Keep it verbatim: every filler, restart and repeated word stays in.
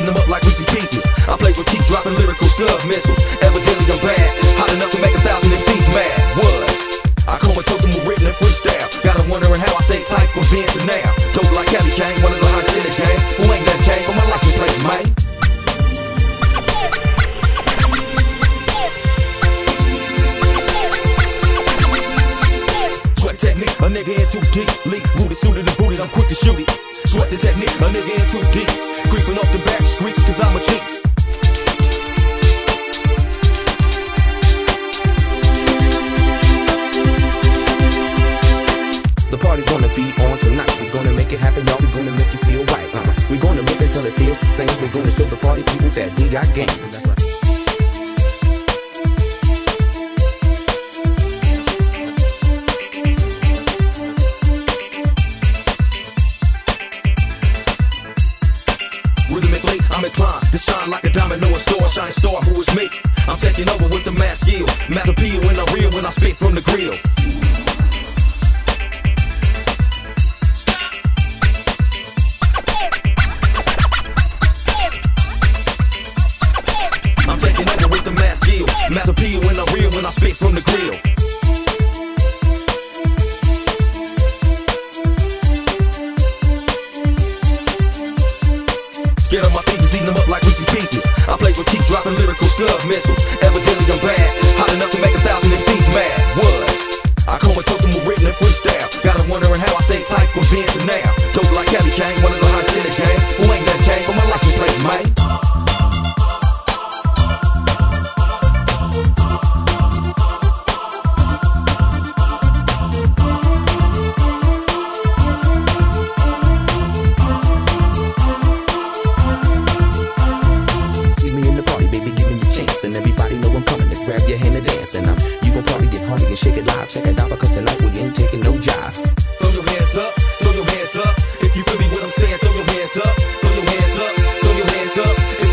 them up like Reese's Pieces. I play for keep dropping lyrical stub missiles. Evidently I'm bad, hot enough to make a thousand M Cs mad. What? I comatose them with written and freestyle. Got them wondering how I stay tight from then to now. Dope like Kelly Kane, one of the hottest in the game. Who ain't nothing changed but my license plates, man. Sweat technique, a nigga in too deep. Leak, rooted, suited and booted, I'm quick to shoot it. Sweat the technique, a nigga in too deep. Creeping off the back streets cause I'm a cheat. The party's gonna be on tonight. We're gonna make it happen, y'all. We're gonna make you feel right. Uh, we're gonna rip it till it feels the same. We're gonna show the party people that we got game. That's right. Rhythmically, I'm inclined to shine like a diamond, no store, shine star, who is me? I'm taking over with the mass yield. Mass appeal when I reel, when I spit from the grill. I'm taking over with the mass yield. Mass appeal when I reel, when I spit from the grill. Scared of my pieces, eating them up like Reese's Pieces. I play for keep dropping lyrical stub missiles. Evidently I'm bad, hot enough to make a thousand M Cs mad. What? I comatose them with written and freestyle. Got them wondering how I stay tight from then to now. Dope like Kelly Kane, one of the hottest in the game. Who ain't nothing changed but my license plates, man. And everybody know I'm coming to grab your hand and dance. And um, you gon' probably get hardy and shake it live. Check it out because tonight we ain't taking no jive. Throw your hands up, throw your hands up. If you feel me what I'm saying, throw your hands up, throw your hands up, throw your hands up. If